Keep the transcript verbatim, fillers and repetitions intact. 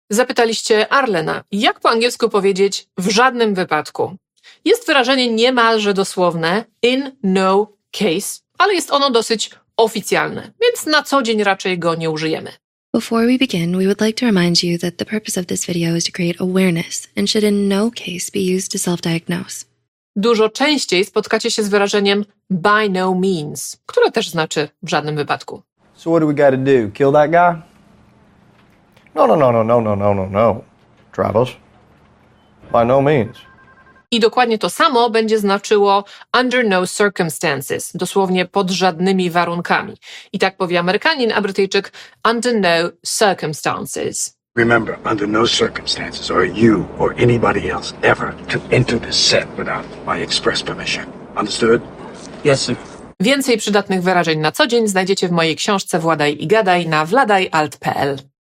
Zapytaliście Arlena, jak po angielsku powiedzieć w żadnym wypadku. Jest wyrażenie niemalże dosłowne in no case, ale jest ono dosyć oficjalne, więc na co dzień raczej go nie użyjemy. Before we begin, we would like to remind you that the purpose of this video is to create awareness and should in no case be used to self-diagnose. Dużo częściej spotkacie się z wyrażeniem by no means, które też znaczy w żadnym wypadku. So what do we got to do? Kill that guy? No, no, no, no, no, no, no, no, no. Travis. By no means. I dokładnie to samo będzie znaczyło under no circumstances, dosłownie pod żadnymi warunkami. I tak powie Amerykanin, a Brytyjczyk under no circumstances. Remember, under no circumstances are you or anybody else ever to enter this set without my express permission. Understood? Yes, sir. Więcej przydatnych wyrażeń na co dzień znajdziecie w mojej książce Władaj i Gadaj na wladajalt kropka p l.